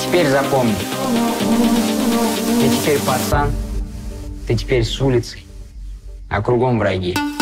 теперь запомни. Ты теперь пацан, ты теперь с улицы, а кругом враги.